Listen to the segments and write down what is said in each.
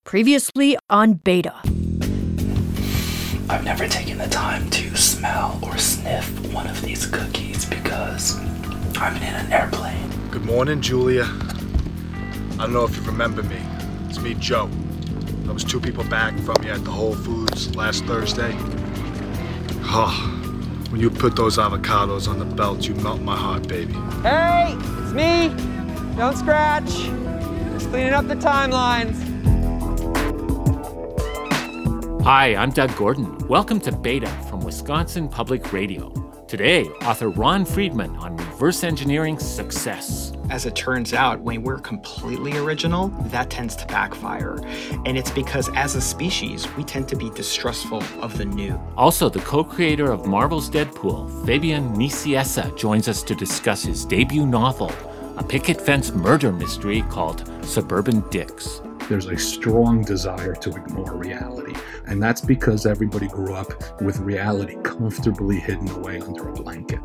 Previously on Beta. I've never taken the time to smell or sniff one of these cookies because I'm in an airplane. Good morning, Julia. I don't know if you remember me. It's me, Joe. I was 2 people back from you at the Whole Foods last Thursday. Oh, when you put those avocados on the belt, you melt my heart, baby. Hey, it's me. Don't scratch. Just cleaning up the timelines. Hi, I'm Doug Gordon. Welcome to Beta from Wisconsin Public Radio. Today, author Ron Friedman on reverse engineering success. As it turns out, when we're completely original, that tends to backfire. And it's because as a species, we tend to be distrustful of the new. Also, the co-creator of Marvel's Deadpool, Fabian Nicieza, joins us to discuss his debut novel, a picket fence murder mystery called Suburban Dicks. There's a strong desire to ignore reality. And that's because everybody grew up with reality comfortably hidden away under a blanket.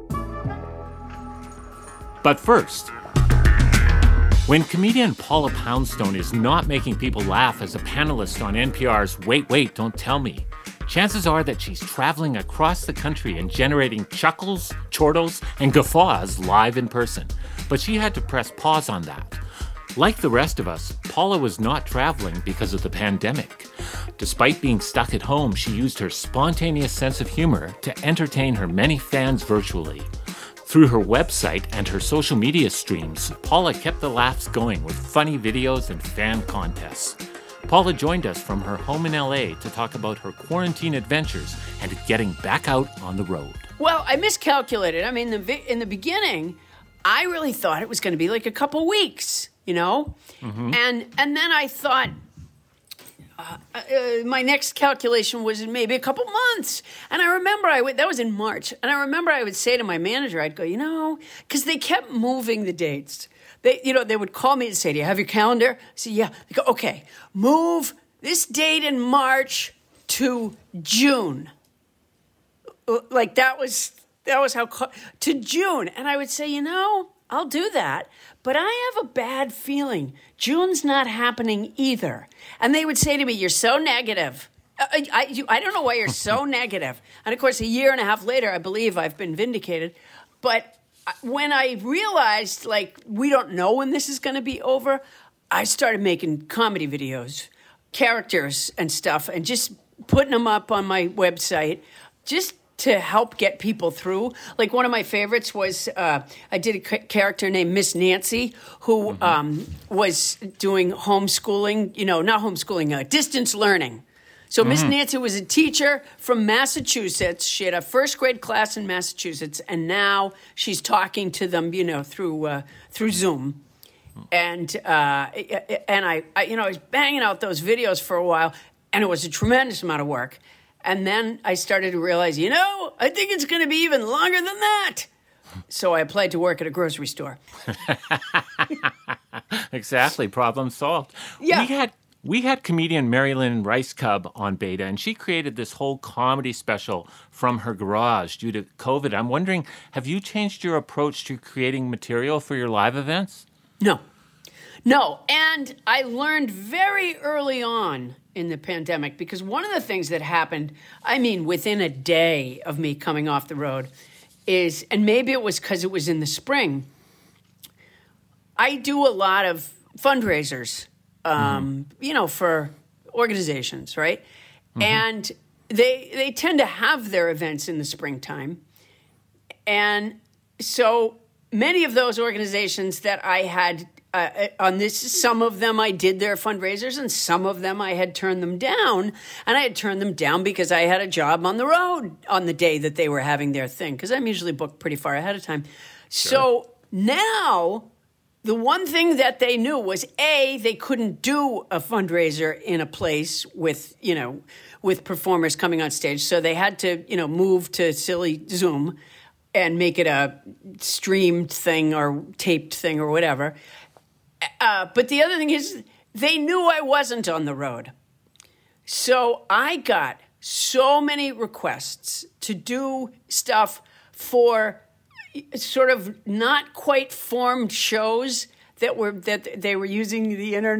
But first, when comedian Paula Poundstone is not making people laugh as a panelist on NPR's Wait, Don't Tell Me, chances are that she's traveling across the country and generating chuckles, chortles, and guffaws live in person. But she had to press pause on that. Like the rest of us, Paula was not traveling because of the pandemic. Despite being stuck at home, she used her spontaneous sense of humor to entertain her many fans virtually. Through her website and her social media streams, Paula kept the laughs going with funny videos and fan contests. Paula joined us from her home in LA to talk about her quarantine adventures and getting back out on the road. Well, I miscalculated. I mean, in the beginning, I really thought it was going to be like a couple weeks, you know? Mm-hmm. And then I thought my next calculation was maybe a couple months. And I remember that was in March. And I remember I would say to my manager, I'd go, because they kept moving the dates. They would call me and say, do you have your calendar? I said, yeah. They go, okay, move this date in March to June. Like that was how, to June. And I would say, I'll do that. But I have a bad feeling. June's not happening either. And they would say to me, you're so negative. I don't know why you're so negative. And of course, a year and a half later, I believe I've been vindicated. But when I realized, we don't know when this is going to be over, I started making comedy videos, characters and stuff, and just putting them up on my website, just to help get people through. Like one of my favorites was I did a character named Miss Nancy who was doing homeschooling, not homeschooling, distance learning. So Miss Nancy was a teacher from Massachusetts. She had a first grade class in Massachusetts, and now she's talking to them, through Zoom. And I was banging out those videos for a while, and it was a tremendous amount of work. And then I started to realize, I think it's going to be even longer than that. So I applied to work at a grocery store. Exactly. Problem solved. Yeah. We had comedian Marilyn Rice Cub on Beta, and she created this whole comedy special from her garage due to COVID. I'm wondering, have you changed your approach to creating material for your live events? No. And I learned very early on in the pandemic, because one of the things that happened, within a day of me coming off the road is, and maybe it was because it was in the spring, I do a lot of fundraisers, for organizations, right? Mm-hmm. And they tend to have their events in the springtime. And so many of those organizations that I had on this, some of them I did their fundraisers, and some of them I had turned them down. And I had turned them down because I had a job on the road on the day that they were having their thing, because I'm usually booked pretty far ahead of time. Sure. So now the one thing that they knew was, A, they couldn't do a fundraiser in a place with performers coming on stage. So they had to, move to silly Zoom and make it a streamed thing or taped thing or whatever. But the other thing is, they knew I wasn't on the road. So I got so many requests to do stuff for sort of not quite formed shows that they were using the internet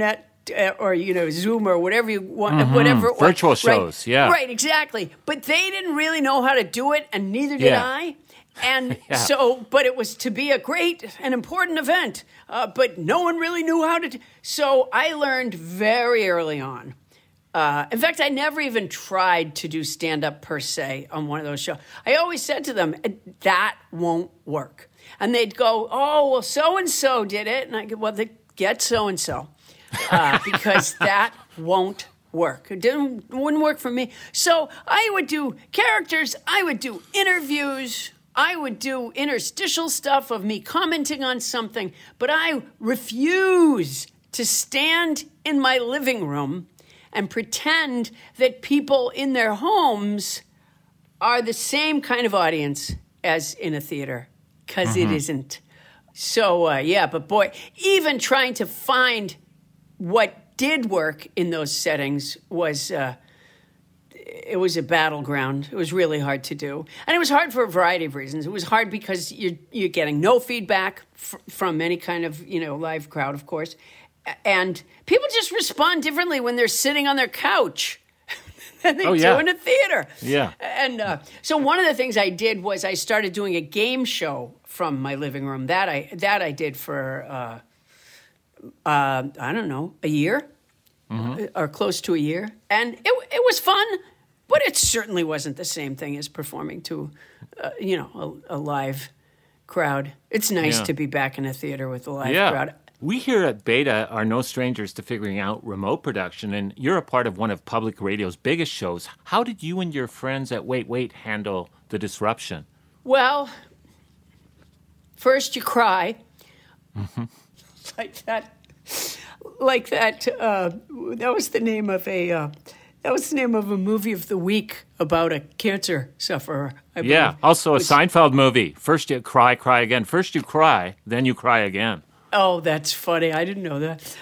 or Zoom or whatever you want, whatever it was. Virtual shows, right? yeah. Right, exactly. But they didn't really know how to do it, and neither did I. And but it was to be a great and important event, but no one really knew how to. So I learned very early on. In fact, I never even tried to do stand-up per se on one of those shows. I always said to them, that won't work. And they'd go, oh, well, so-and-so did it. And I go, well, get so-and-so, because that won't work. Wouldn't work for me. So I would do characters. I would do interviews. I would do interstitial stuff of me commenting on something. But I refuse to stand in my living room and pretend that people in their homes are the same kind of audience as in a theater, because it isn't. So, but boy, even trying to find what did work in those settings was, it was a battleground. It was really hard to do. And it was hard for a variety of reasons. It was hard because you're getting no feedback from any kind of, live crowd, of course. And people just respond differently when they're sitting on their couch than they do in a theater. Yeah. And so one of the things I did was I started doing a game show from my living room. That I did for, I don't know, a year or close to a year. And it was fun, but it certainly wasn't the same thing as performing to, a live crowd. It's nice to be back in a theater with a live crowd. We here at Beta are no strangers to figuring out remote production, and you're a part of one of public radio's biggest shows. How did you and your friends at Wait Wait handle the disruption? Well, first you cry. Like that. That was the name of a movie of the week about a cancer sufferer. I believe. Also a Seinfeld movie. First you cry again. First you cry, then you cry again. Oh, that's funny. I didn't know that.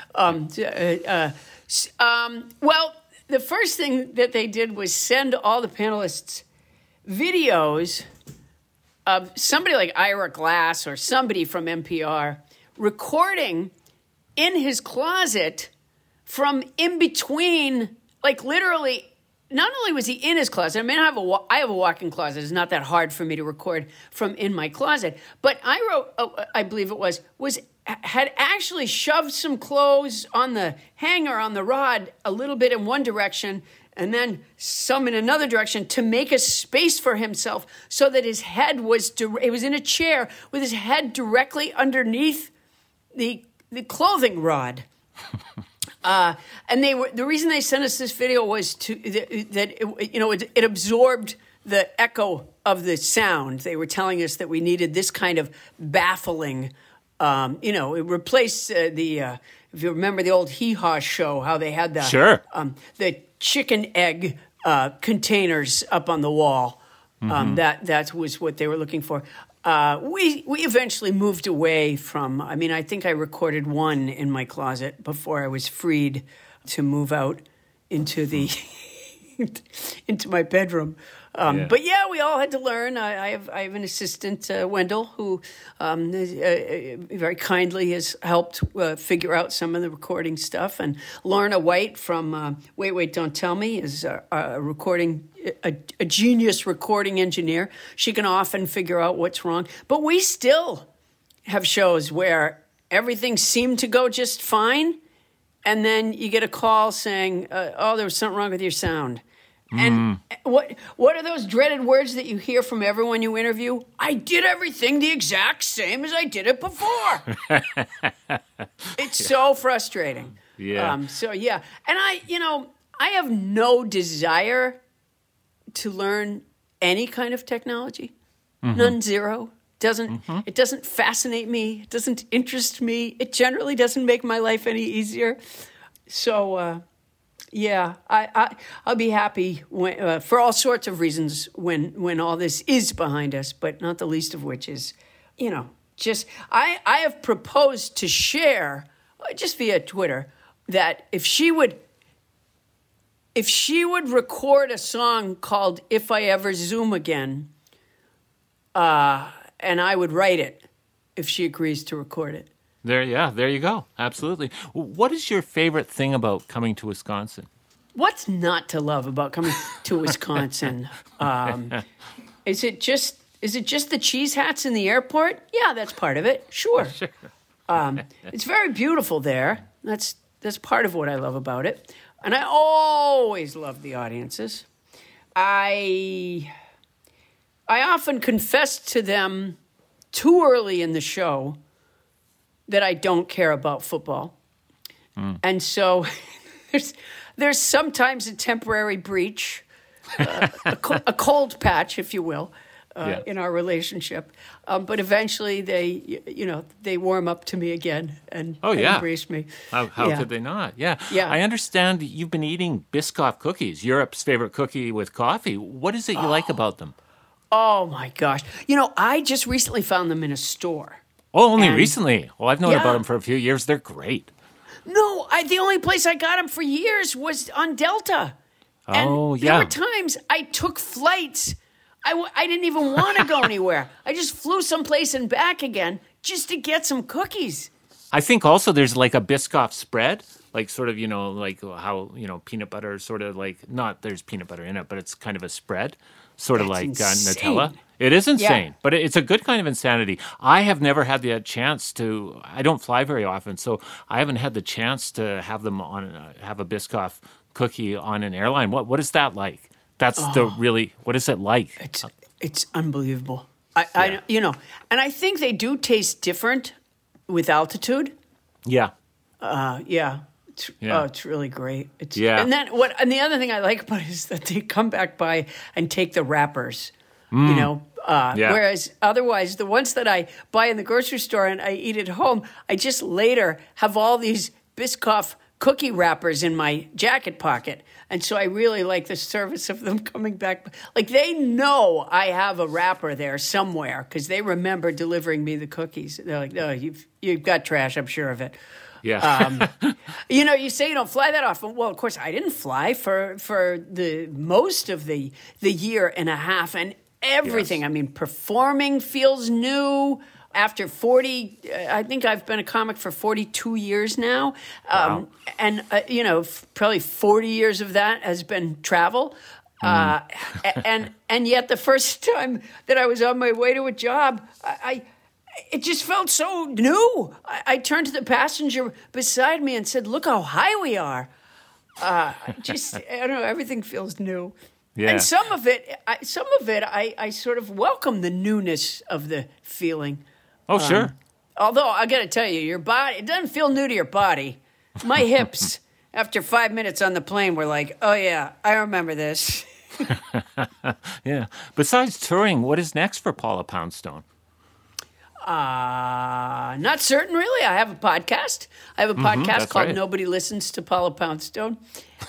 Well, the first thing that they did was send all the panelists videos of somebody like Ira Glass or somebody from NPR recording in his closet from in between, like literally. Not only was he in his closet, I mean, I have a walk-in closet. It's not that hard for me to record from in my closet. But I believe it was had actually shoved some clothes on the hanger on the rod a little bit in one direction and then some in another direction to make a space for himself so that his head was in a chair with his head directly underneath the clothing rod. And the reason they sent us this video was it absorbed the echo of the sound. They were telling us that we needed this kind of baffling, it replaced if you remember the old Hee Haw show, how they had the chicken egg containers up on the wall. That was what they were looking for. We eventually moved away from, I think I recorded one in my closet before I was freed to move out into into my bedroom. But we all had to learn. I have an assistant, Wendell, who very kindly has helped figure out some of the recording stuff. And Lorna White from Wait Wait Don't Tell Me is a genius recording engineer. She can often figure out what's wrong. But we still have shows where everything seemed to go just fine, and then you get a call saying, there was something wrong with your sound. And what are those dreaded words that you hear from everyone you interview? I did everything the exact same as I did it before. It's so frustrating. Yeah. And I have no desire to learn any kind of technology. None, zero. It doesn't fascinate me. It doesn't interest me. It generally doesn't make my life any easier. So, I'll be happy for all sorts of reasons when all this is behind us, but not the least of which is, I have proposed to share, just via Twitter, that if she would record a song called If I Ever Zoom Again, and I would write it if she agrees to record it. There you go. Absolutely. What is your favorite thing about coming to Wisconsin? What's not to love about coming to Wisconsin? Is it just the cheese hats in the airport? Yeah, that's part of it. Sure. It's very beautiful there. That's part of what I love about it. And I always love the audiences. I often confess to them too early in the show that I don't care about football. And so there's sometimes a temporary breach, a cold patch, if you will, in our relationship. But eventually they warm up to me again and embrace me. How could they not? Yeah. Yeah. I understand you've been eating Biscoff cookies, Europe's favorite cookie with coffee. What is it you like about them? Oh, my gosh. I just recently found them in a store. Oh, only recently? Well, I've known about them for a few years. They're great. No, the only place I got them for years was on Delta. And there were times I took flights. I didn't even want to go anywhere. I just flew someplace and back again just to get some cookies. I think also there's like a Biscoff spread, like sort of, like how, peanut butter sort of like, not there's peanut butter in it, but it's kind of a spread, sort of like Nutella. It is insane, but it's a good kind of insanity. I have never had the chance to, I don't fly very often, so I haven't had the chance to have them have a Biscoff cookie on an airline. What is that like? That's what is it like? It's unbelievable. I and I think they do taste different with altitude. Yeah. It's really great. And the other thing I like about it is that they come back by and take the wrappers. Whereas otherwise, the ones that I buy in the grocery store and I eat at home, I just later have all these Biscoff cookie wrappers in my jacket pocket. And so I really like the service of them coming back. Like, they know I have a wrapper there somewhere because they remember delivering me the cookies. They're like, no, you've got trash, I'm sure of it. Yeah. You say you don't fly that often. Well, of course, I didn't fly for the most of the year and a half and everything. Yes. I mean, performing feels new. After 40, I think I've been a comic for 42 years now. Wow. And, probably 40 years of that has been travel. And yet the first time that I was on my way to a job, it just felt so new. I turned to the passenger beside me and said, look how high we are. I don't know, everything feels new. Yeah. And some of it, I sort of welcome the newness of the feeling. Oh, sure. Although, I got to tell you, your body, it doesn't feel new to your body. My hips, after 5 minutes on the plane, were like, oh, yeah, I remember this. Yeah. Besides touring, what is next for Paula Poundstone? Not certain, really. I have a podcast. I have a podcast called Nobody Listens to Paula Poundstone.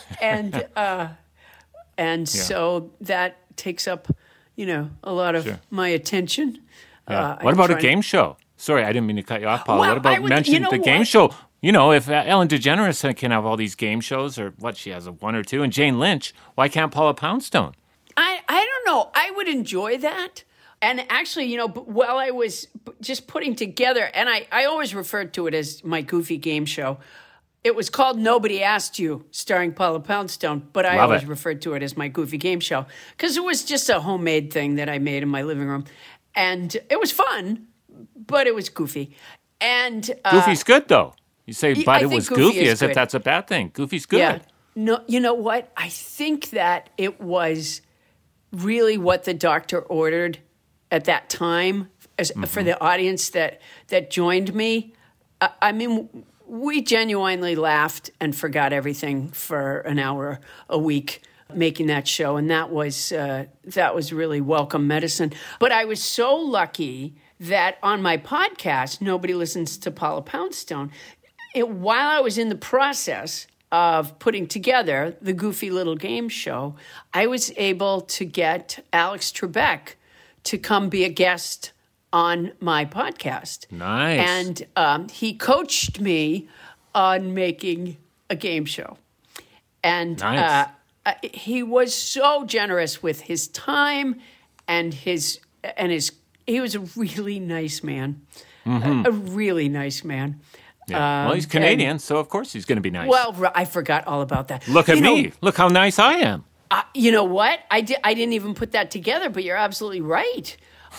And so that takes up, a lot of my attention. Yeah. What about a game show? Sorry, I didn't mean to cut you off, Paula. What about mentioning the game show? If Ellen DeGeneres can have all these game shows, or she has one or two, and Jane Lynch, why can't Paula Poundstone? I don't know. I would enjoy that. And actually, while I was just putting together, and I always referred to it as my goofy game show. It was called Nobody Asked You, starring Paula Poundstone, but I always referred to it as my goofy game show because it was just a homemade thing that I made in my living room. And it was fun, but it was goofy. And Goofy's good, though. You say, but it was goofy as if that's a bad thing. Goofy's good. Yeah. No, you know what? I think that it was really what the doctor ordered at that time for the audience that joined me. I mean, we genuinely laughed and forgot everything for an hour a week making that show, and that was really welcome medicine. But I was so lucky that on my podcast, Nobody Listens to Paula Poundstone, while I was in the process of putting together the goofy little game show, I was able to get Alex Trebek to come be a guest on my podcast. Nice. And he coached me on making a game show. And nice. He was so generous with his time and he was a really nice man. A really nice man. Yeah. Well, he's Canadian, so of course he's going to be nice. Well, I forgot all about that. Look at me. Look how nice I am. You know what? I didn't even put that together, but you're absolutely right.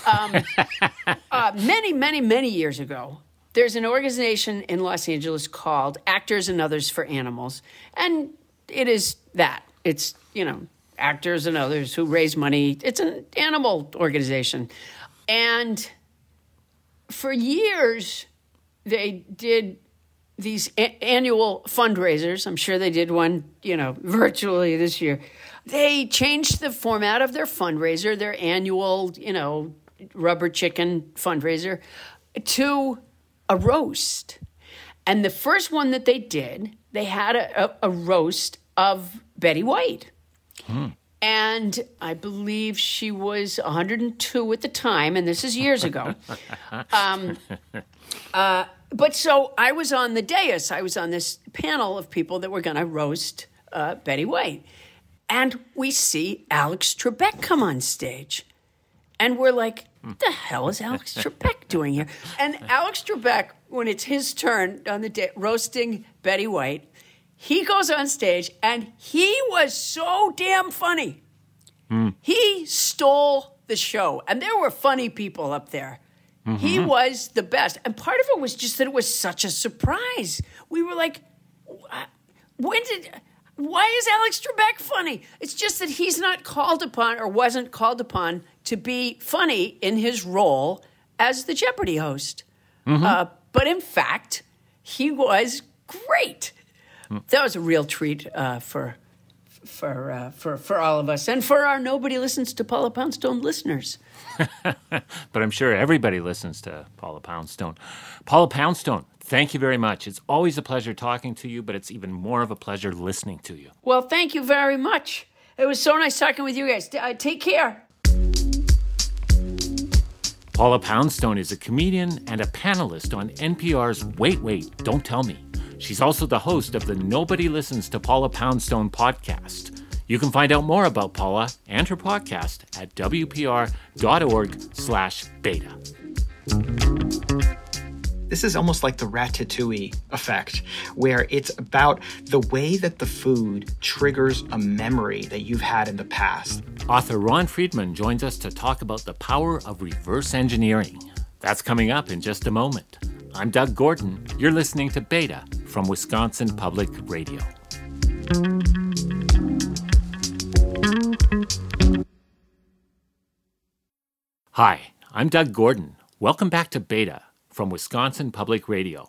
Many, many, many years ago, there's an organization in Los Angeles called Actors and Others for Animals. And it is that. It's, actors and others who raise money. It's an animal organization. And for years, they did these annual fundraisers. I'm sure they did one, virtually this year. They changed the format of their fundraiser, their annual, rubber chicken fundraiser, to a roast. And the first one that they did, they had a roast of Betty White. And I believe she was 102 at the time, and this is years ago. But so I was on the dais. I was on this panel of people that were going to roast Betty White. And we see Alex Trebek come on stage. And we're like, what the hell is Alex Trebek doing here? And Alex Trebek, when it's his turn on the day, roasting Betty White, he goes on stage, and he was so damn funny. He stole the show. And there were funny people up there. He was the best. And part of it was just that it was such a surprise. We were like, why is Alex Trebek funny? It's just that he's not called upon or wasn't called upon to be funny in his role as the Jeopardy host. But in fact, he was great. That was a real treat for all of us and for our Nobody Listens to Paula Poundstone listeners. But I'm sure everybody listens to Paula Poundstone. Paula Poundstone, thank you very much. It's always a pleasure talking to you, but it's even more of a pleasure listening to you. Well, thank you very much. It was so nice talking with you guys. Take care. Paula Poundstone is a comedian and a panelist on NPR's Wait, Wait, Don't Tell Me. She's also the host of the Nobody Listens to Paula Poundstone podcast. You can find out more about Paula and her podcast at wpr.org/beta. This is almost like the Ratatouille effect, where it's about the way that the food triggers a memory that you've had in the past. Author Ron Friedman joins us to talk about the power of reverse engineering. That's coming up in just a moment. I'm Doug Gordon. You're listening to Beta from Wisconsin Public Radio. Hi, I'm Doug Gordon. Welcome back to Beta from Wisconsin Public Radio.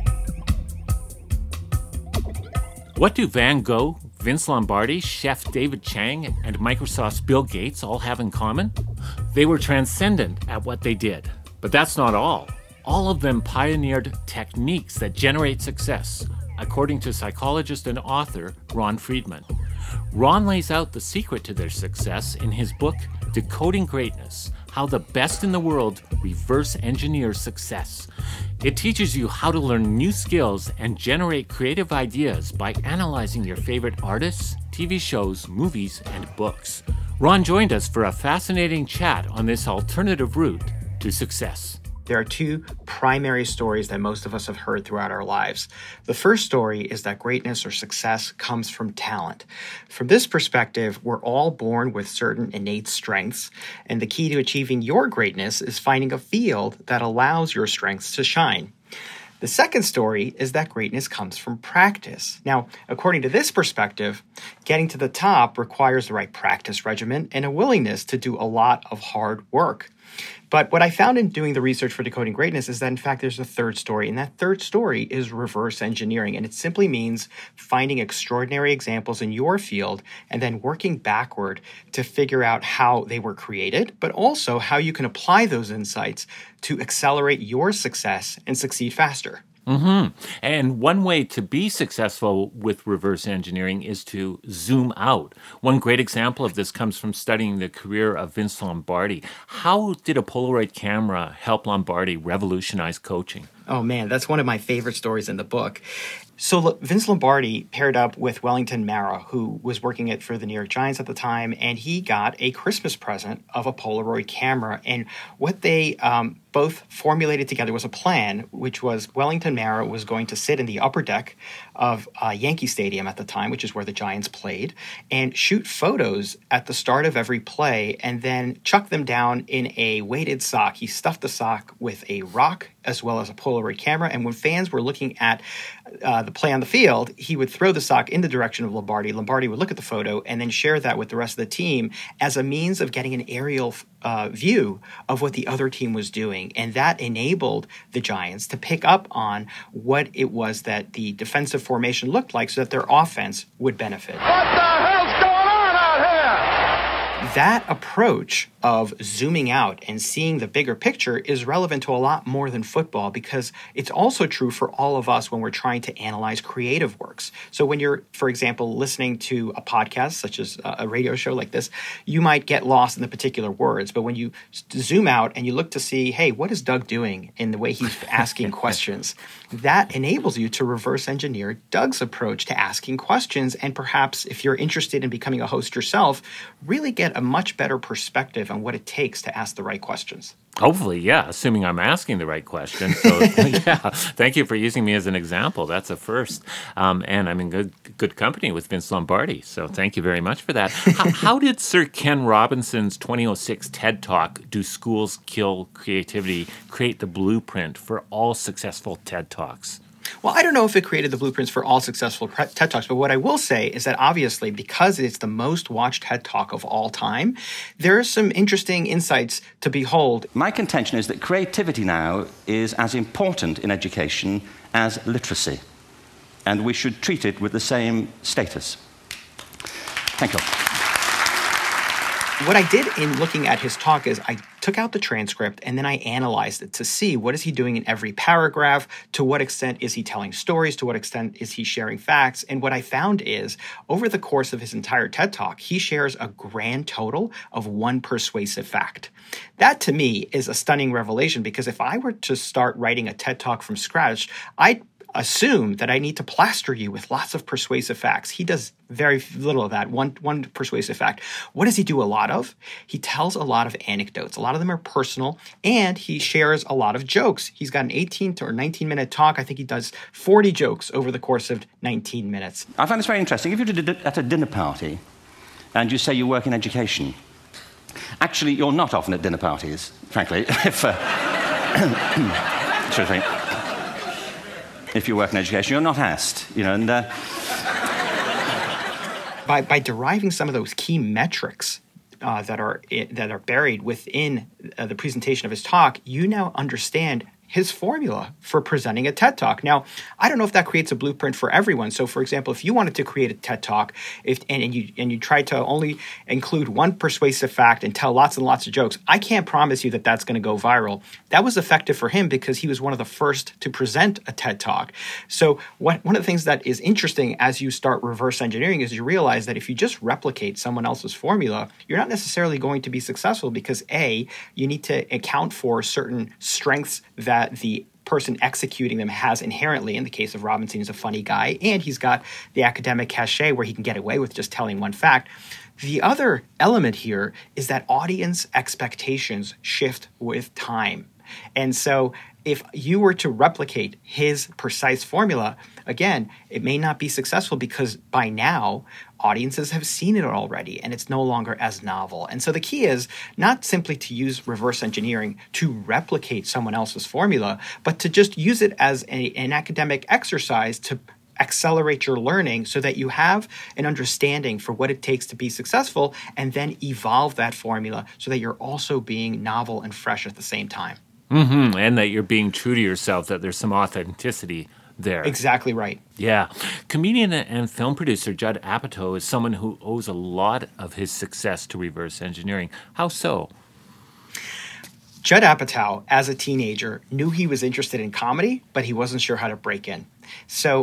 What do Van Gogh, Vince Lombardi, Chef David Chang, and Microsoft's Bill Gates all have in common? They were transcendent at what they did. But that's not all. All of them pioneered techniques that generate success, according to psychologist and author Ron Friedman. Ron lays out the secret to their success in his book, Decoding Greatness: How the Best in the World Reverse Engineer Success. It teaches you how to learn new skills and generate creative ideas by analyzing your favorite artists, TV shows, movies, and books. Ron joined us for a fascinating chat on this alternative route to success. There are two primary stories that most of us have heard throughout our lives. The first story is that greatness or success comes from talent. From this perspective, we're all born with certain innate strengths, and the key to achieving your greatness is finding a field that allows your strengths to shine. The second story is that greatness comes from practice. Now, according to this perspective, getting to the top requires the right practice regimen and a willingness to do a lot of hard work. But what I found in doing the research for Decoding Greatness is that, in fact, there's a third story. And that third story is reverse engineering. And it simply means finding extraordinary examples in your field and then working backward to figure out how they were created, but also how you can apply those insights to accelerate your success and succeed faster. And one way to be successful with reverse engineering is to zoom out. One great example of this comes from studying the career of Vince Lombardi. How did a Polaroid camera help Lombardi revolutionize coaching? Oh man, that's one of my favorite stories in the book. So Vince Lombardi paired up with Wellington Mara, who was working for the New York Giants at the time, and he got a Christmas present of a Polaroid camera. And what they both formulated together was a plan, which was Wellington Mara was going to sit in the upper deck of Yankee Stadium at the time, which is where the Giants played, and shoot photos at the start of every play and then chuck them down in a weighted sock. He stuffed the sock with a rock as well as a Polaroid camera, and when fans were looking at the play on the field, he would throw the sock in the direction of Lombardi. Lombardi would look at the photo and then share that with the rest of the team as a means of getting an aerial view of what the other team was doing. And that enabled the Giants to pick up on what it was that the defensive formation looked like so that their offense would benefit. What the hell's going on out here? That approach of zooming out and seeing the bigger picture is relevant to a lot more than football, because it's also true for all of us when we're trying to analyze creative works. So when you're, for example, listening to a podcast, such as a radio show like this, you might get lost in the particular words. But when you zoom out and you look to see, hey, what is Doug doing in the way he's asking questions, that enables you to reverse engineer Doug's approach to asking questions. And perhaps if you're interested in becoming a host yourself, really get a much better perspective on what it takes to ask the right questions. Hopefully, yeah, assuming I'm asking the right question. So, yeah, thank you for using me as an example. That's a first. And I'm in good company with Vince Lombardi, so thank you very much for that. How did Sir Ken Robinson's 2006 TED Talk, Do Schools Kill Creativity, create the blueprint for all successful TED Talks? Well, I don't know if it created the blueprints for all successful TED Talks, but what I will say is that obviously, because it's the most watched TED Talk of all time, there are some interesting insights to behold. My contention is that creativity now is as important in education as literacy, and we should treat it with the same status. Thank you. What I did in looking at his talk is I took out the transcript and then I analyzed it to see what is he doing in every paragraph, to what extent is he telling stories, to what extent is he sharing facts. And what I found is over the course of his entire TED Talk, he shares a grand total of one persuasive fact. That to me is a stunning revelation, because if I were to start writing a TED Talk from scratch, I'd assume that I need to plaster you with lots of persuasive facts. He does very little of that. One persuasive fact. What does he do a lot of? He tells a lot of anecdotes. A lot of them are personal, and he shares a lot of jokes. He's got an 18 or 19-minute talk. I think he does 40 jokes over the course of 19 minutes. I find this very interesting. If you're at a dinner party and you say you work in education, actually, you're not often at dinner parties, frankly. If you work in education, you're not asked, and by deriving some of those key metrics that are buried within the presentation of his talk, you now understand his formula for presenting a TED Talk. Now, I don't know if that creates a blueprint for everyone. So, for example, if you wanted to create a TED Talk and you tried to only include one persuasive fact and tell lots and lots of jokes, I can't promise you that that's going to go viral. That was effective for him because he was one of the first to present a TED Talk. So one of the things that is interesting as you start reverse engineering is you realize that if you just replicate someone else's formula, you're not necessarily going to be successful because A, you need to account for certain strengths that the person executing them has inherently. In the case of Robinson, he's a funny guy, and he's got the academic cachet where he can get away with just telling one fact. The other element here is that audience expectations shift with time. And so if you were to replicate his precise formula, again, it may not be successful because by now audiences have seen it already and it's no longer as novel. And so the key is not simply to use reverse engineering to replicate someone else's formula, but to just use it as an academic exercise to accelerate your learning so that you have an understanding for what it takes to be successful, and then evolve that formula so that you're also being novel and fresh at the same time. Mm-hmm. And that you're being true to yourself, that there's some authenticity there. Exactly right. Yeah. Comedian and film producer Judd Apatow is someone who owes a lot of his success to reverse engineering. How so? Judd Apatow, as a teenager, knew he was interested in comedy, but he wasn't sure how to break in. So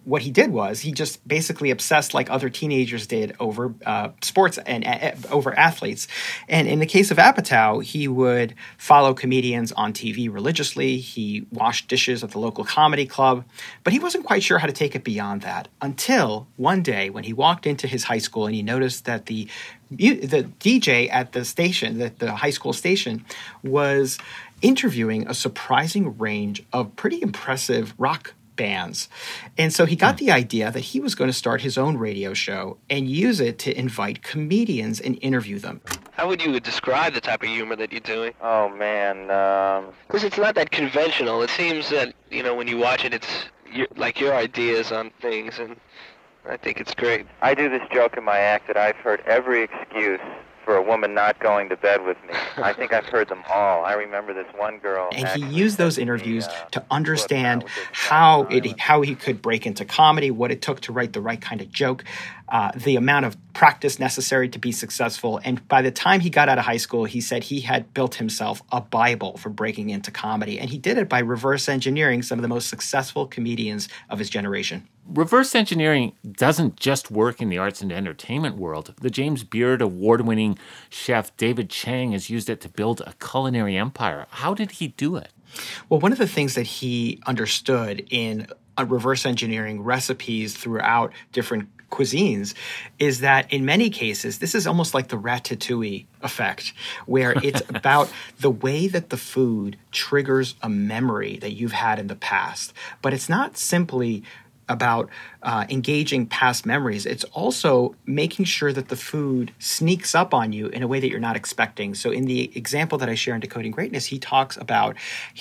what he did was he just basically obsessed like other teenagers did over sports and over athletes. And in the case of Apatow, he would follow comedians on TV religiously. He washed dishes at the local comedy club, but he wasn't quite sure how to take it beyond that until one day when he walked into his high school and he noticed that the DJ at the station, the high school station, was interviewing a surprising range of pretty impressive rock bands. And so he got the idea that he was going to start his own radio show and use it to invite comedians and interview them. How would you describe the type of humor that you're doing? Oh, man. Because it's not that conventional. It seems that, when you watch it, it's like your ideas on things, and I think it's great. I do this joke in my act that I've heard every excuse for a woman not going to bed with me. I think I've heard them all. I remember this one girl. And he used those interviews to understand how he could break into comedy, what it took to write the right kind of joke, the amount of practice necessary to be successful. And by the time he got out of high school, he said he had built himself a Bible for breaking into comedy. And he did it by reverse engineering some of the most successful comedians of his generation. Reverse engineering doesn't just work in the arts and entertainment world. The James Beard award-winning chef David Chang has used it to build a culinary empire. How did he do it? Well, one of the things that he understood in reverse engineering recipes throughout different cuisines is that in many cases, this is almost like the ratatouille effect, where it's about the way that the food triggers a memory that you've had in the past. But it's not simply about engaging past memories. It's also making sure that the food sneaks up on you in a way that you're not expecting. So in the example that I share in Decoding Greatness, he talks about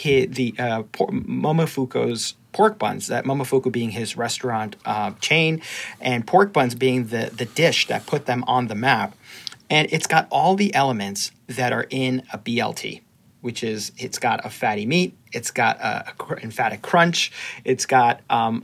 Momofuku's pork buns, that Momofuku being his restaurant chain, and pork buns being the dish that put them on the map. And it's got all the elements that are in a BLT, which is it's got a fatty meat, it's got a emphatic crunch, it's got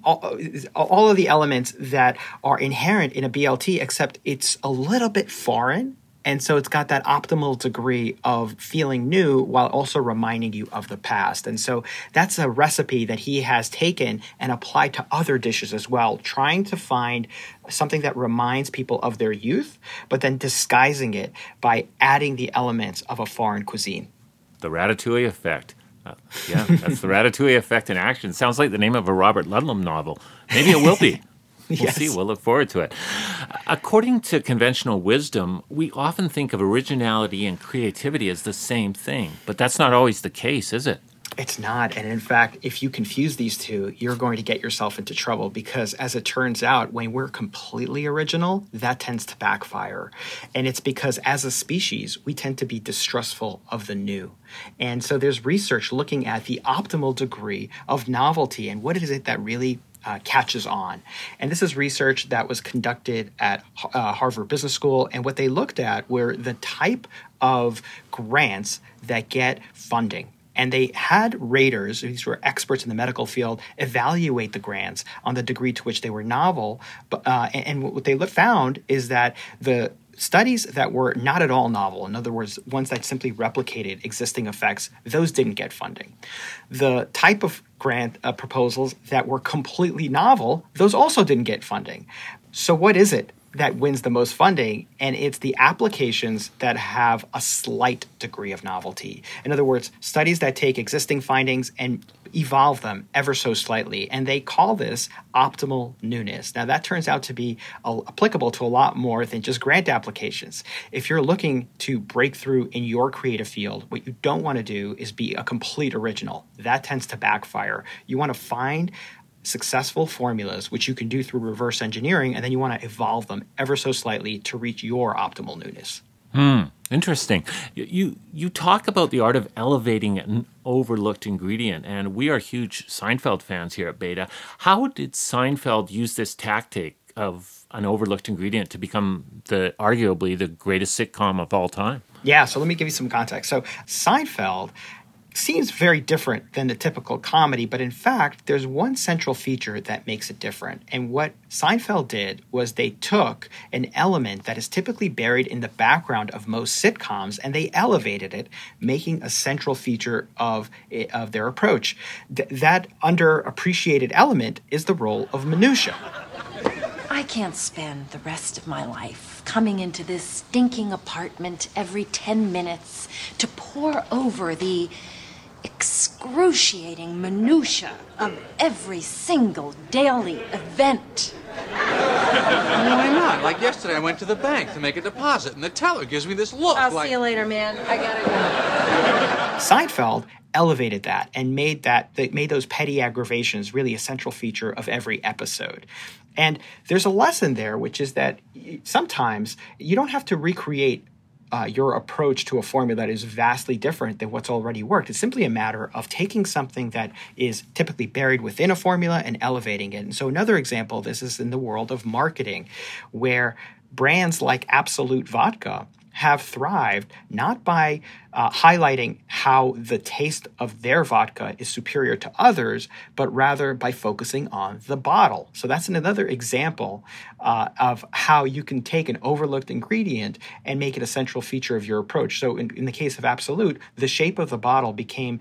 all of the elements that are inherent in a BLT, except it's a little bit foreign. And so it's got that optimal degree of feeling new while also reminding you of the past. And so that's a recipe that he has taken and applied to other dishes as well, trying to find something that reminds people of their youth, but then disguising it by adding the elements of a foreign cuisine. The Ratatouille Effect. Yeah, that's the Ratatouille Effect in action. Sounds like the name of a Robert Ludlum novel. Maybe it will be. We'll see. We'll look forward to it. According to conventional wisdom, we often think of originality and creativity as the same thing, but that's not always the case, is it? It's not. And in fact, if you confuse these two, you're going to get yourself into trouble because as it turns out, when we're completely original, that tends to backfire. And it's because as a species, we tend to be distrustful of the new. And so there's research looking at the optimal degree of novelty and what is it that really catches on. And this is research that was conducted at Harvard Business School. And what they looked at were the type of grants that get funding. And they had raters, these were experts in the medical field, evaluate the grants on the degree to which they were novel. And what they found is that the studies that were not at all novel, in other words, ones that simply replicated existing effects, those didn't get funding. The type of grant proposals that were completely novel, those also didn't get funding. So what is it that wins the most funding? And it's the applications that have a slight degree of novelty. In other words, studies that take existing findings and evolve them ever so slightly. And they call this optimal newness. Now, that turns out to be applicable to a lot more than just grant applications. If you're looking to break through in your creative field, what you don't want to do is be a complete original. That tends to backfire. You want to find successful formulas, which you can do through reverse engineering, and then you want to evolve them ever so slightly to reach your optimal newness. Interesting. You talk about the art of elevating an overlooked ingredient, and we are huge Seinfeld fans here at Beta. How did Seinfeld use this tactic of an overlooked ingredient to become arguably the greatest sitcom of all time? Yeah, so let me give you some context. So Seinfeld seems very different than the typical comedy, but in fact, there's one central feature that makes it different. And what Seinfeld did was they took an element that is typically buried in the background of most sitcoms, and they elevated it, making a central feature of their approach. That underappreciated element is the role of minutia. I can't spend the rest of my life coming into this stinking apartment every 10 minutes to pore over the excruciating minutia of every single daily event. Why not? Like yesterday, I went to the bank to make a deposit, and the teller gives me this look. I'll see you later, man. I gotta go. Seinfeld elevated that and made those petty aggravations really a central feature of every episode. And there's a lesson there, which is that sometimes you don't have to recreate your approach to a formula that is vastly different than what's already worked. It's simply a matter of taking something that is typically buried within a formula and elevating it. And so another example of this is in the world of marketing, where brands like Absolut Vodka have thrived not by highlighting how the taste of their vodka is superior to others, but rather by focusing on the bottle. So that's another example of how you can take an overlooked ingredient and make it a central feature of your approach. So in the case of Absolut, the shape of the bottle became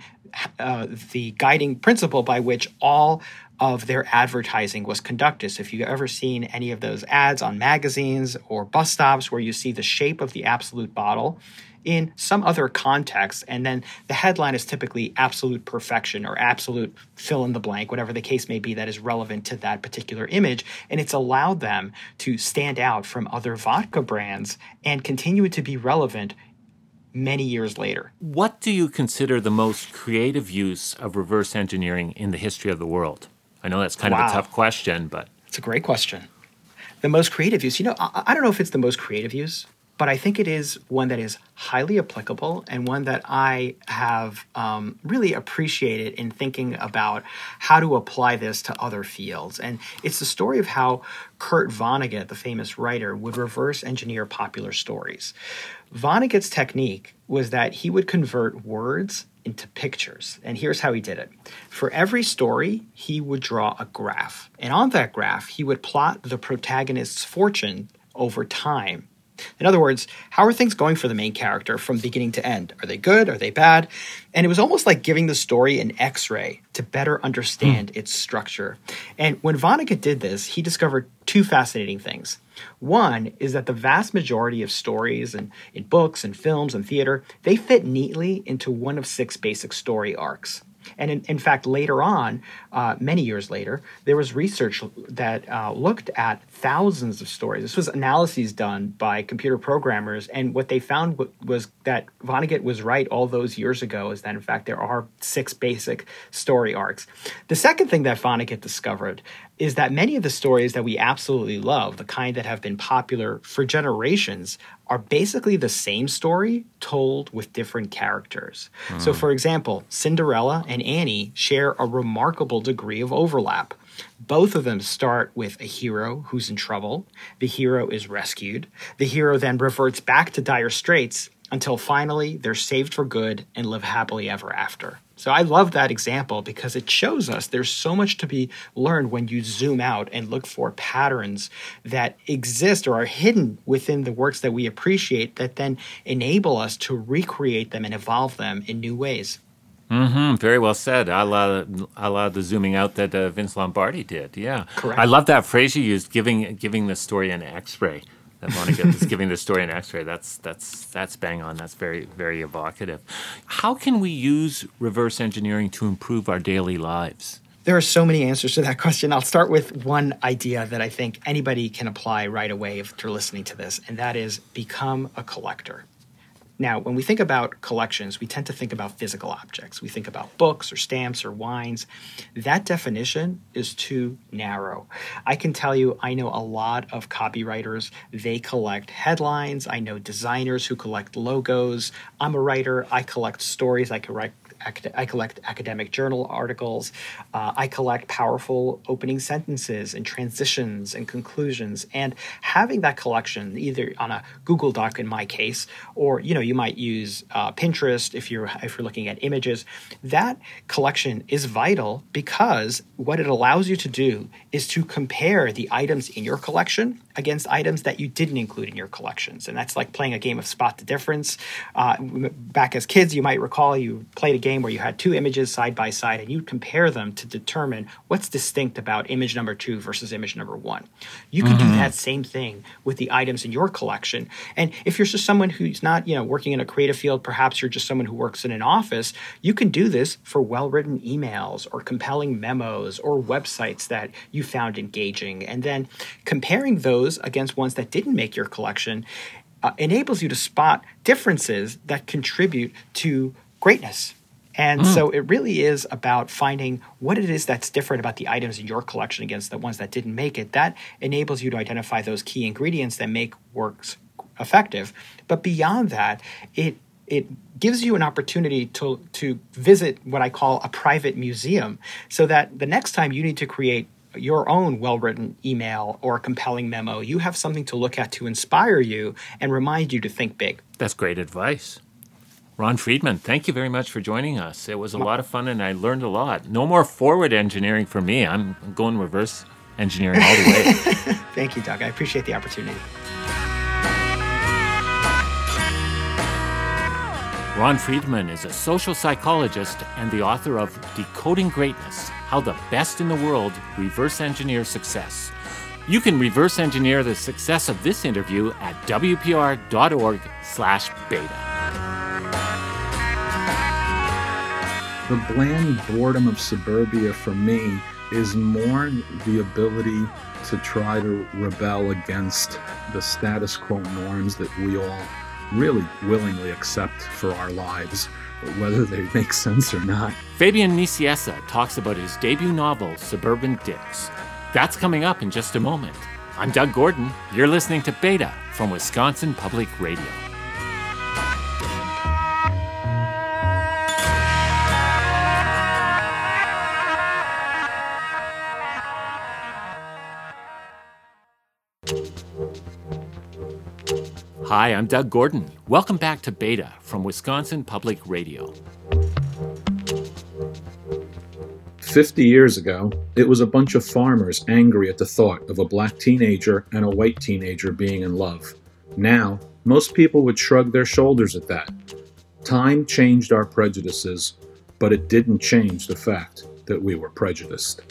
the guiding principle by which all of their advertising was conducted. So if you've ever seen any of those ads on magazines or bus stops where you see the shape of the Absolut bottle in some other context, and then the headline is typically absolute perfection or absolute fill in the blank, whatever the case may be that is relevant to that particular image, and it's allowed them to stand out from other vodka brands and continue to be relevant many years later. What do you consider the most creative use of reverse engineering in the history of the world? I know that's kind of a tough question, but... It's a great question. The most creative use, I don't know if it's the most creative use, but I think it is one that is highly applicable and one that I have really appreciated in thinking about how to apply this to other fields. And it's the story of how Kurt Vonnegut, the famous writer, would reverse engineer popular stories. Vonnegut's technique was that he would convert words into pictures. And here's how he did it. For every story, he would draw a graph. And on that graph, he would plot the protagonist's fortune over time. In other words, how are things going for the main character from beginning to end? Are they good? Are they bad? And it was almost like giving the story an X-ray to better understand its structure. And when Vonnegut did this, he discovered two fascinating things. One is that the vast majority of stories in books and films and theater, they fit neatly into one of 6 basic story arcs. And in fact, later on, many years later, there was research that looked at thousands of stories. This was analyses done by computer programmers, and what they found was that Vonnegut was right all those years ago, is that in fact there are 6 basic story arcs. The second thing that Vonnegut discovered is that many of the stories that we absolutely love, the kind that have been popular for generations, are basically the same story told with different characters. So for example, Cinderella and Annie share a remarkable degree of overlap. Both of them start with a hero who's in trouble. The hero is rescued. The hero then reverts back to dire straits until finally they're saved for good and live happily ever after. So I love that example because it shows us there's so much to be learned when you zoom out and look for patterns that exist or are hidden within the works that we appreciate that then enable us to recreate them and evolve them in new ways. Very well said. I love the zooming out that Vince Lombardi did. Yeah, correct. I love that phrase you used, giving the story an X-ray. That Vonnegut is giving the story an X-ray. That's bang on. That's very, very evocative. How can we use reverse engineering to improve our daily lives? There are so many answers to that question. I'll start with one idea that I think anybody can apply right away if they're listening to this, and that is become a collector. Now, when we think about collections, we tend to think about physical objects. We think about books or stamps or wines. That definition is too narrow. I can tell you, I know a lot of copywriters. They collect headlines. I know designers who collect logos. I'm a writer. I collect stories. I academic journal articles. I collect powerful opening sentences and transitions and conclusions. And having that collection, either on a Google Doc in my case, or you might use Pinterest if you're looking at images, that collection is vital because what it allows you to do is to compare the items in your collection against items that you didn't include in your collections. And that's like playing a game of spot the difference. Back as kids, you might recall you played a game where you had two images side by side and you'd compare them to determine what's distinct about image number 2 versus image number 1. You can do that same thing with the items in your collection. And if you're just someone who's not, working in a creative field, perhaps you're just someone who works in an office, you can do this for well-written emails or compelling memos or websites that you found engaging. And then comparing those against ones that didn't make your collection enables you to spot differences that contribute to greatness. And so it really is about finding what it is that's different about the items in your collection against the ones that didn't make it. That enables you to identify those key ingredients that make works effective. But beyond that, it gives you an opportunity to visit what I call a private museum, so that the next time you need to create your own well-written email or compelling memo, you have something to look at to inspire you and remind you to think big. That's great advice. Ron Friedman, thank you very much for joining us. It was a lot of fun and I learned a lot. No more forward engineering for me. I'm going reverse engineering all the way. Thank you, Doug. I appreciate the opportunity. Ron Friedman is a social psychologist and the author of Decoding Greatness: How the Best in the World Reverse Engineer Success. You can reverse engineer the success of this interview at wpr.org/beta. The bland boredom of suburbia for me is more the ability to try to rebel against the status quo norms that we all really willingly accept for our lives, whether they make sense or not. Fabian Nicieza talks about his debut novel, Suburban Dicks. That's coming up in just a moment. I'm Doug Gordon. You're listening to Beta from Wisconsin Public Radio. Hi, I'm Doug Gordon. Welcome back to Beta from Wisconsin Public Radio. 50 years ago, it was a bunch of farmers angry at the thought of a black teenager and a white teenager being in love. Now, most people would shrug their shoulders at that. Time changed our prejudices, but it didn't change the fact that we were prejudiced.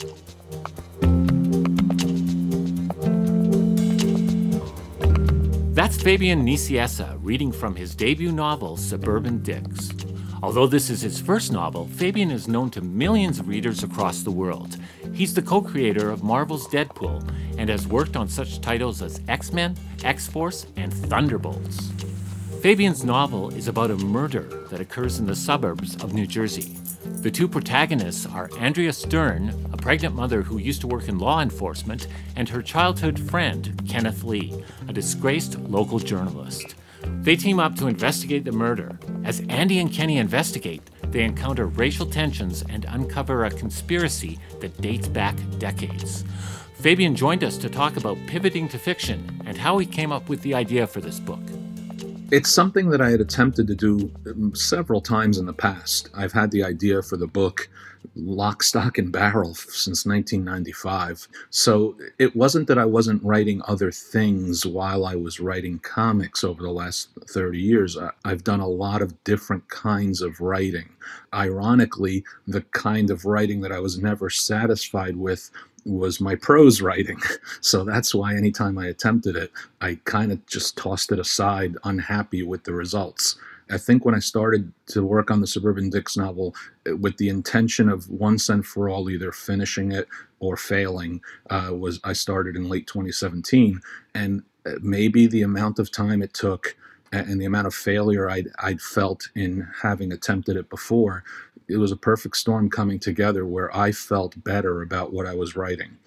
That's Fabian Nicieza reading from his debut novel, Suburban Dicks. Although this is his first novel, Fabian is known to millions of readers across the world. He's the co-creator of Marvel's Deadpool and has worked on such titles as X-Men, X-Force, and Thunderbolts. Fabian's novel is about a murder that occurs in the suburbs of New Jersey. The two protagonists are Andrea Stern, a pregnant mother who used to work in law enforcement, and her childhood friend, Kenneth Lee, a disgraced local journalist. They team up to investigate the murder. As Andy and Kenny investigate, they encounter racial tensions and uncover a conspiracy that dates back decades. Fabian joined us to talk about pivoting to fiction and how he came up with the idea for this book. It's something that I had attempted to do several times in the past. I've had the idea for the book lock, stock, and barrel since 1995. So it wasn't that I wasn't writing other things while I was writing comics over the last 30 years. I've done a lot of different kinds of writing. Ironically, the kind of writing that I was never satisfied with was my prose writing. So that's why anytime I attempted it, I kind of just tossed it aside, unhappy with the results. I think when I started to work on the Suburban Dicks novel with the intention of once and for all either finishing it or failing, I started in late 2017. And maybe the amount of time it took and the amount of failure I'd felt in having attempted it before, it was a perfect storm coming together where I felt better about what I was writing.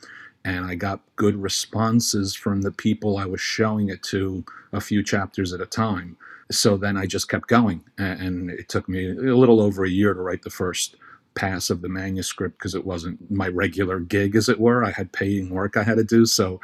and I got good responses from the people I was showing it to a few chapters at a time. So then I just kept going, and it took me a little over a year to write the first pass of the manuscript because it wasn't my regular gig, as it were. I had paying work I had to do. So,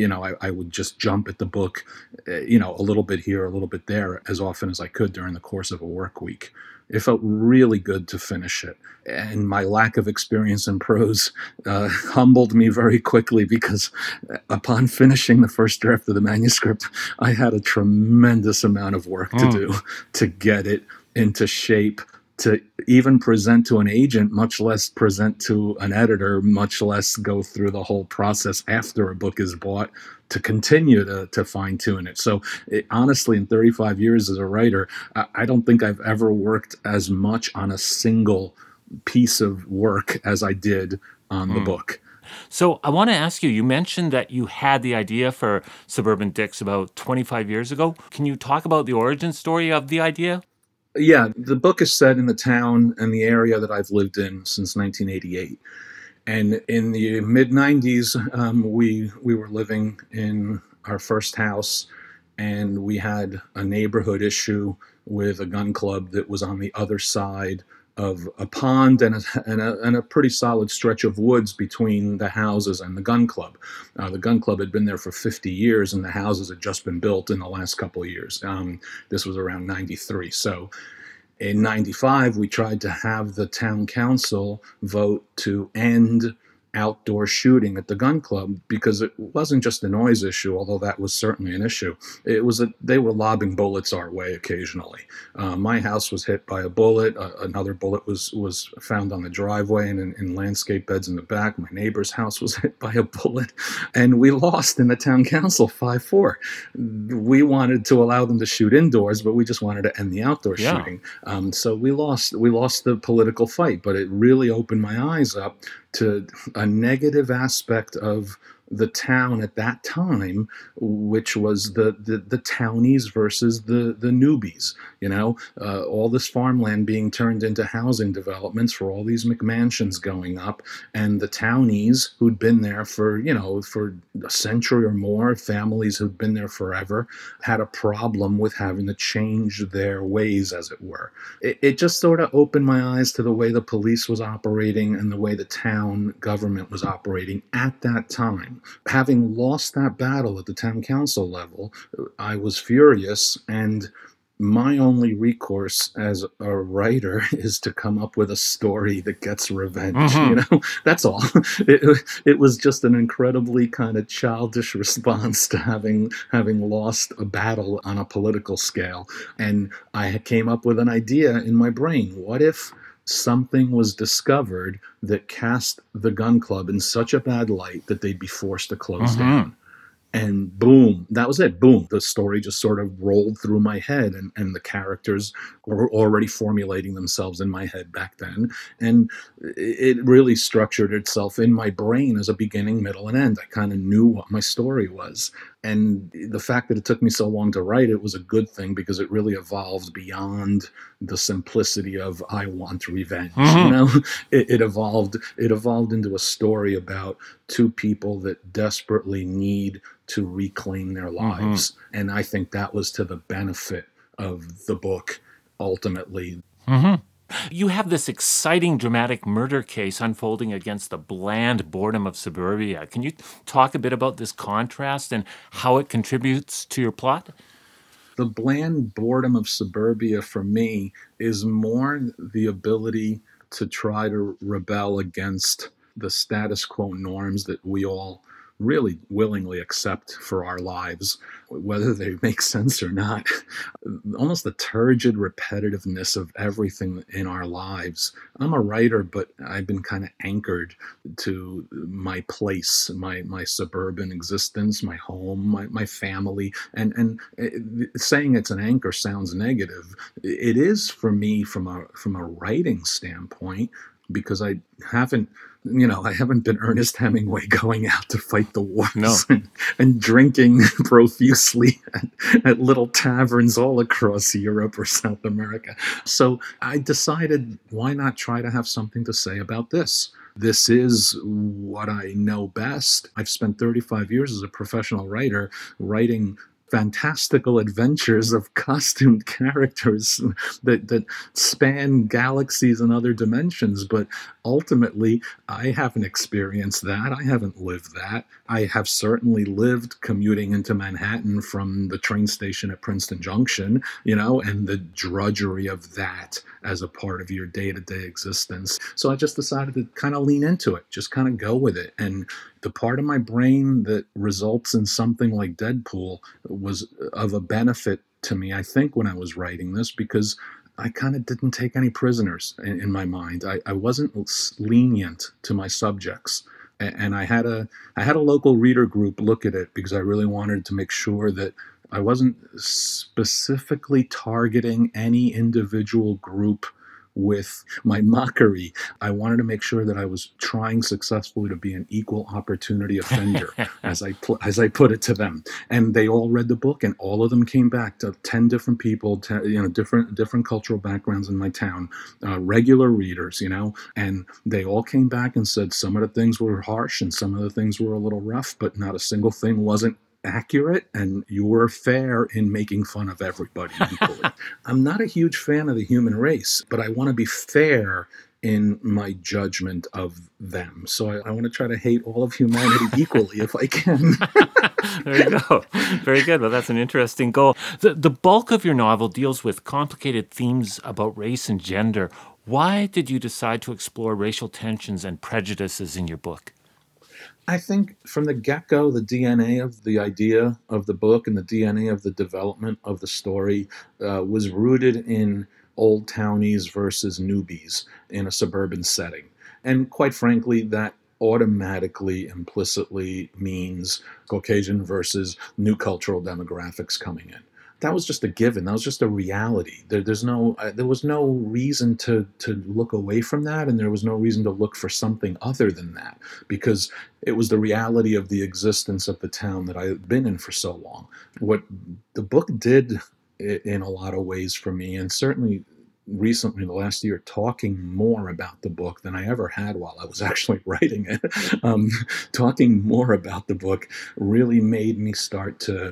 I would just jump at the book, a little bit here, a little bit there, as often as I could during the course of a work week. It felt really good to finish it. And my lack of experience in prose humbled me very quickly, because upon finishing the first draft of the manuscript, I had a tremendous amount of work to do to get it into shape, to even present to an agent, much less present to an editor, much less go through the whole process after a book is bought to continue to fine-tune it. So honestly, in 35 years as a writer, I don't think I've ever worked as much on a single piece of work as I did on the book. So I want to ask you, you mentioned that you had the idea for Suburban Dicks about 25 years ago. Can you talk about the origin story of the idea? Yeah, the book is set in the town and the area that I've lived in since 1988. And in the mid-90s, we were living in our first house, and we had a neighborhood issue with a gun club that was on the other side of a pond and a pretty solid stretch of woods between the houses and the gun club. The gun club had been there for 50 years, and the houses had just been built in the last couple of years. This was around 93. So in 95, we tried to have the town council vote to end outdoor shooting at the gun club, because it wasn't just a noise issue, although that was certainly an issue. It was they were lobbing bullets our way occasionally. My house was hit by a bullet. Another bullet was found on the driveway and in landscape beds in the back. My neighbor's house was hit by a bullet, and we lost in the town council 5-4. We wanted to allow them to shoot indoors, but we just wanted to end the outdoor shooting. So we lost the political fight, but it really opened my eyes up to a negative aspect of the town at that time, which was the townies versus the newbies. All this farmland being turned into housing developments for all these McMansions going up, and the townies who'd been there for a century or more, families who'd been there forever, had a problem with having to change their ways, as it were. It just sort of opened my eyes to the way the police was operating and the way the town government was operating at that time. Having lost that battle at the town council level, I was furious, and my only recourse as a writer is to come up with a story that gets revenge. That's all. It was just an incredibly kind of childish response to having lost a battle on a political scale. And I came up with an idea in my brain. What if something was discovered that cast the gun club in such a bad light that they'd be forced to close down? And boom, that was it. Boom, the story just sort of rolled through my head, and the characters were already formulating themselves in my head back then. And it really structured itself in my brain as a beginning, middle, and end. I kind of knew what my story was. And the fact that it took me so long to write it was a good thing, because it really evolved beyond the simplicity of I want revenge. It evolved into a story about two people that desperately need to reclaim their lives. And I think that was to the benefit of the book ultimately. You have this exciting, dramatic murder case unfolding against the bland boredom of suburbia. Can you talk a bit about this contrast and how it contributes to your plot? The bland boredom of suburbia for me is more the ability to try to rebel against the status quo norms that we all really willingly accept for our lives, whether they make sense or not. Almost the turgid repetitiveness of everything in our lives. I'm a writer, but I've been kind of anchored to my place, my suburban existence, my home, my family. And saying it's an anchor sounds negative. It is for me from a writing standpoint, because I haven't been Ernest Hemingway going out to fight the wars and drinking profusely at little taverns all across Europe or South America. So I decided, why not try to have something to say about this? This is what I know best. I've spent 35 years as a professional writer writing fantastical adventures of costumed characters that span galaxies and other dimensions. But ultimately, I haven't experienced that. I haven't lived that. I have certainly lived commuting into Manhattan from the train station at Princeton Junction, and the drudgery of that as a part of your day-to-day existence. So I just decided to kind of lean into it, just kind of go with it. And the part of my brain that results in something like Deadpool was of a benefit to me, I think, when I was writing this, because I kind of didn't take any prisoners in my mind. I wasn't lenient to my subjects. And I had a local reader group look at it because I really wanted to make sure that I wasn't specifically targeting any individual group with my mockery. I wanted to make sure that I was trying successfully to be an equal opportunity offender, as I put it to them. And they all read the book, and all of them came back to 10 different people, different cultural backgrounds in my town, regular readers, and they all came back and said some of the things were harsh and some of the things were a little rough, but not a single thing wasn't accurate, and you were fair in making fun of everybody equally. I'm not a huge fan of the human race, but I want to be fair in my judgment of them. So I want to try to hate all of humanity equally if I can. There you go. Very good. Well, that's an interesting goal. The bulk of your novel deals with complicated themes about race and gender. Why did you decide to explore racial tensions and prejudices in your book? I think from the get-go, the DNA of the idea of the book and the DNA of the development of the story was rooted in old townies versus newbies in a suburban setting. And quite frankly, that automatically, implicitly means Caucasian versus new cultural demographics coming in. That was just a given. That was just a reality. There was no reason to look away from that, and there was no reason to look for something other than that, because it was the reality of the existence of the town that I had been in for so long. What the book did in a lot of ways for me, and certainly recently, the last year, talking more about the book than I ever had while I was actually writing it, talking more about the book really made me start to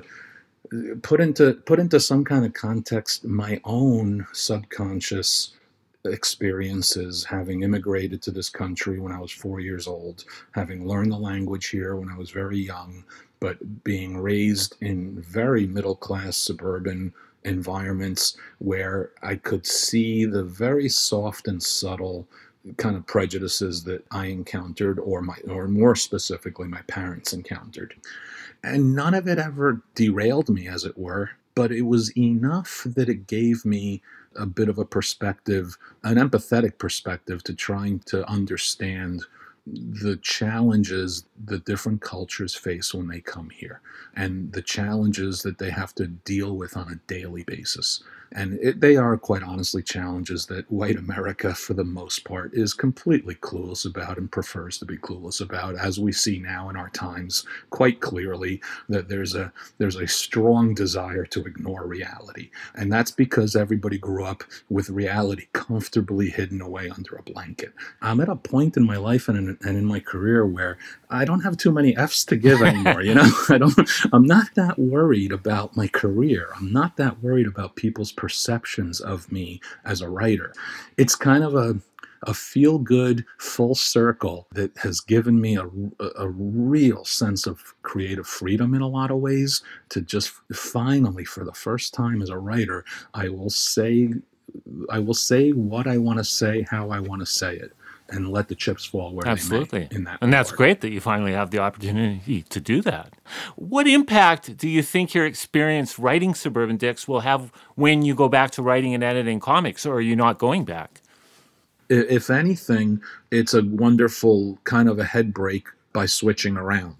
put into some kind of context my own subconscious experiences, having immigrated to this country when I was 4 years old, having learned the language here when I was very young, but being raised in very middle-class suburban environments where I could see the very soft and subtle kind of prejudices that I encountered, or more specifically, my parents encountered. And none of it ever derailed me, as it were, but it was enough that it gave me a bit of a perspective, an empathetic perspective, to trying to understand the challenges that different cultures face when they come here, and the challenges that they have to deal with on a daily basis. And they are, quite honestly, challenges that white America, for the most part, is completely clueless about and prefers to be clueless about, as we see now in our times quite clearly that there's a strong desire to ignore reality. And that's because everybody grew up with reality comfortably hidden away under a blanket. I'm at a point in my life and in my career where I don't have too many F's to give anymore. I'm not that worried about my career. I'm not that worried about people's perceptions of me as a writer. It's kind of a feel-good full circle that has given me a real sense of creative freedom in a lot of ways, to just finally, for the first time as a writer, I will say what I want to say, how I want to say it, and let the chips fall where Absolutely. They may. In that and that's regard. great that you finally have the opportunity to do that. What impact do you think your experience writing Suburban Dicks will have when you go back to writing and editing comics, or are you not going back? If anything, it's a wonderful kind of a head break by switching around.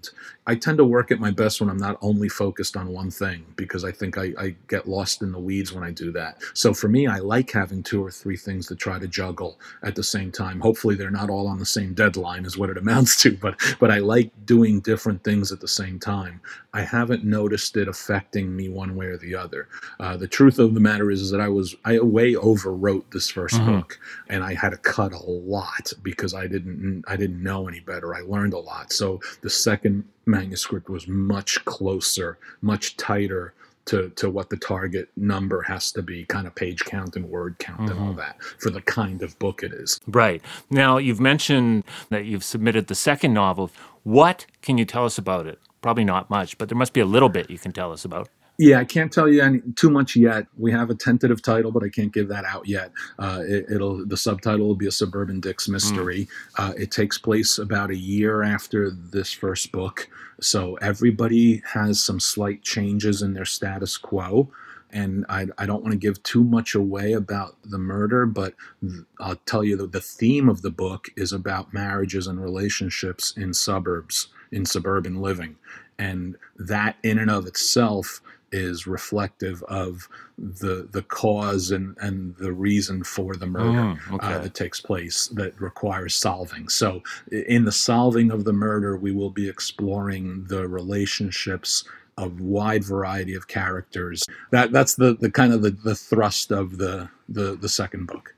I tend to work at my best when I'm not only focused on one thing, because I think I get lost in the weeds when I do that. So for me, I like having 2 or 3 things to try to juggle at the same time. Hopefully they're not all on the same deadline is what it amounts to, but I like doing different things at the same time. I haven't noticed it affecting me one way or the other. The truth of the matter is that I way overwrote this first book, and I had to cut a lot because I didn't know any better. I learned a lot. So the second manuscript was much closer, much tighter to what the target number has to be, kind of page count and word count and all that, for the kind of book it is. Right. Now, you've mentioned that you've submitted the second novel. What can you tell us about it? Probably not much, but there must be a little bit you can tell us about. Yeah, I can't tell you too much yet. We have a tentative title, but I can't give that out yet. The subtitle will be A Suburban Dicks Mystery. It takes place about a year after this first book, so everybody has some slight changes in their status quo. And I don't want to give too much away about the murder, but I'll tell you that the theme of the book is about marriages and relationships in suburbs, in suburban living. And that in and of itself is reflective of the cause and the reason for the murder that takes place, that requires solving. So in the solving of the murder, we will be exploring the relationships of wide variety of characters. That's the kind of the thrust of the second book.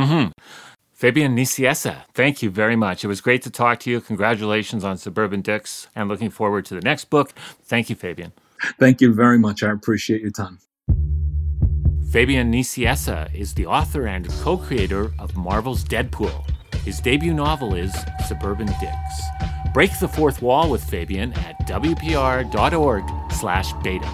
Fabian Nicieza, thank you very much. It was great to talk to you. Congratulations on Suburban Dicks, and looking forward to the next book. Thank you, Fabian. Thank you very much. I appreciate your time. Fabian Nicieza is the author and co-creator of Marvel's Deadpool. His debut novel is Suburban Dicks. Break the fourth wall with Fabian at wpr.org/beta.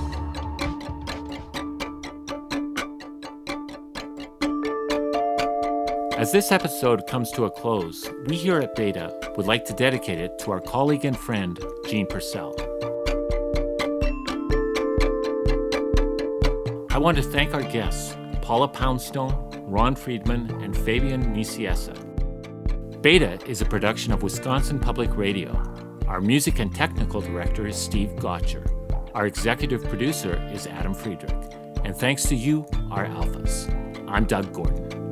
As this episode comes to a close, we here at Beta would like to dedicate it to our colleague and friend, Jean Purcell. I want to thank our guests, Paula Poundstone, Ron Friedman, and Fabian Nicieza. Beta is a production of Wisconsin Public Radio. Our music and technical director is Steve Gotcher. Our executive producer is Adam Friedrich. And thanks to you, our alphas. I'm Doug Gordon.